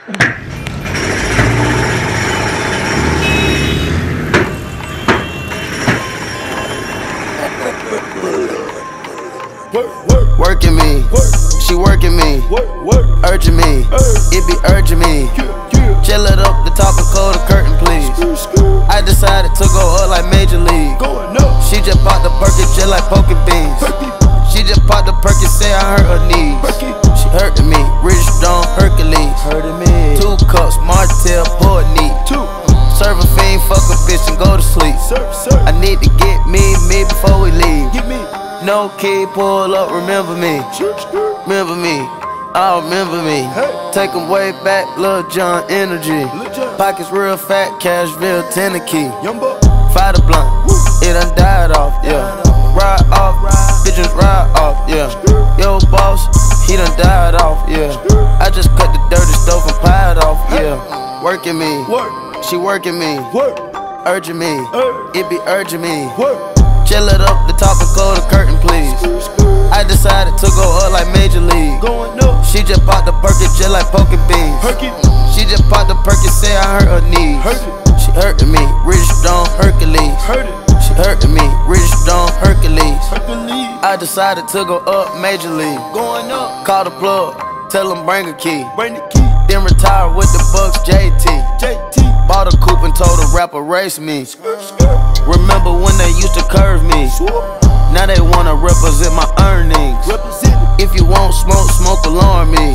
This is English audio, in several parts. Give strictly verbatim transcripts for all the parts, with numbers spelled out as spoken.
Working me, she working me, urging me, it be urging me. Chill it up, the top and close the curtain, please. I decided to go up like Major League. She just popped the Perky just like poking beans. She just popped the Perky, say I hurt her knees. She hurting me, Rich Stone Hercules. Two cups, Martell, pour it neat. Serve a fiend, fuck a bitch and go to sleep. I need to get me, me before we leave. No key, pull up, remember me. Remember me, I remember me. Take 'em way back, Lil Jon energy. Pockets real fat, Cashville, Tennessee. Fire the blunt, it done died off, yeah. Ride off, bitches ride off, yeah. Yo boss, he done died off, yeah. I just cut the dirty stove and piled off, yeah. Working me, she working me, urging me, it be urging me. Chill it up, the top and close the curtain, please. I decided to go up like Major League. She just popped the Perky just like poking beans. She just popped the Perky, say I hurt her knees. She hurting me, Rich Stone Hercules. She hurting me, Rich Stone Hercules. I decided to go up Major League. Call the plug, tell him bring a key. Then retire with the Bucks, J T. Bought a coupe and told a rapper race me. Remember when they used to curve me? Now they wanna represent my earnings. If you want smoke, smoke alarm me.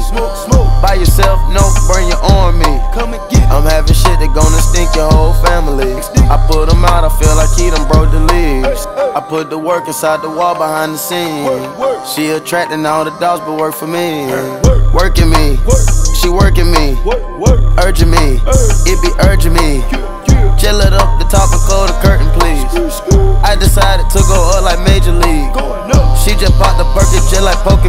By yourself, no, burn your army. I'm having shit that gonna stink your whole family. I put them out, I feel like he done broke the leaves. I put the work inside the wall behind the scenes. She attracting all the dogs but work for me. Working me, she working me, urging me, it be urging me. Chill it up, the top and close the curtain, please. I decided to go up like Major League. She just popped the Perky just like poking.